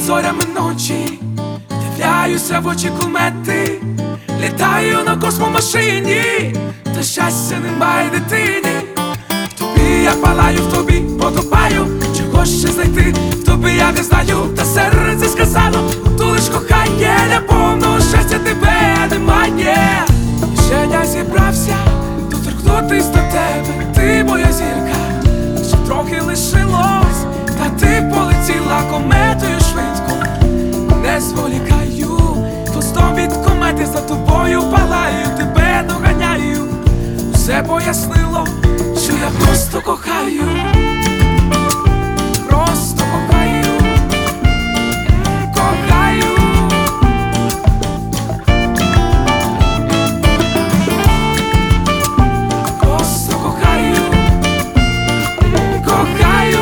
зорями ночі, дивляюся в очі комети, літаю на космомашині, та щастя немає дитині. В тобі я палаю, в тобі потопаю, чого ще знайти, в тобі я не знаю, та серце сказало, то лиш кохання для повного щастя тебе немає. І ще я зібрався доторкнутись до тебе, ти моя зірка, ще трохи лишилось, та ти полетіла кометою швидко. Не зволікаю, хвостом від комети за тобою палаю, тебе доганяю. Все пояснило, що я просто кохаю. Просто кохаю, кохаю. Просто кохаю, кохаю.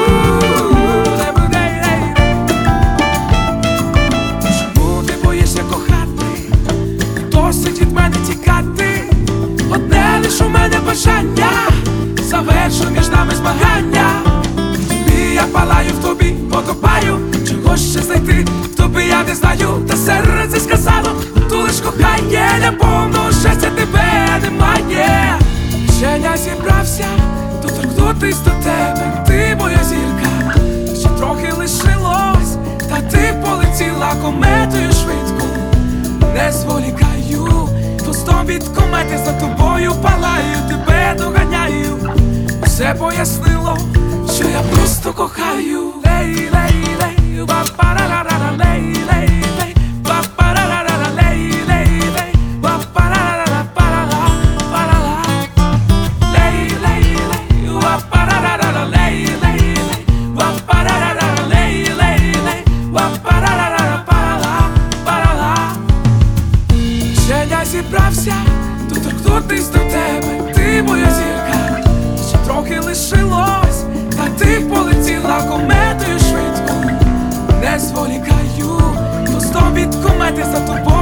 Чому ти боїшся кохати? Досить від мене тікати. Одне лиш у мене бажання, завершу між нами змагання. В тобі я палаю, в тобі потопаю, чого ще знайти, в тобі я не знаю, та серце сказало, то лиш кохання для повного щастя тебе немає. Ще я зібрався доторкнутись до тебе, ти моя зірка, ще трохи лишилось, та ти полетіла кометою швидко. Не зволікаю, хвостом від комети за тобою палаю, тебе доганяю. Все пояснило, що я просто кохаю. Лей, лей, лей, ба-па-ра-ра-ра, лей, лей, лей, ба-па-ра-ра-ра, лей, лей, лей, ба-па-ра-ра-ра, па-ра-ра, па-ра-ра. Лей, лей, лей, ба-па-ра-ра-ра, лей, лей, лей, ба-па-ра-ра-ра, лей, лей, лей, ба-па-ра-ра-ра, па-ра-ра, па-ра-ра. Ще я зібрався доторкнутись до тебе, ти моя зірка, ще трохи лишилось, та ти полетіла кометою швидко. Не зволікаю, хвостом від комети за тобою